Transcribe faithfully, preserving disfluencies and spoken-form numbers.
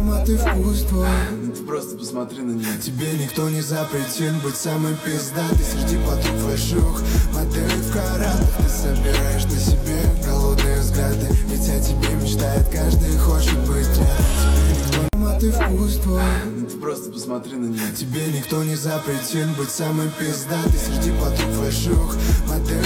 а ты вкус твой. Ты просто посмотри на нее. Тебе никто не запретит быть самой пиздатой среди подруг флешух, моделей в каратах. Ты собираешь на себе голодные взгляды, ведь о тебе мечтает каждый, хочет быть рядом. Тебе никто, а ты вкус твой. Ты просто посмотри на нее. Тебе никто не запретит быть самой пиздатой среди подруг флешух, моделей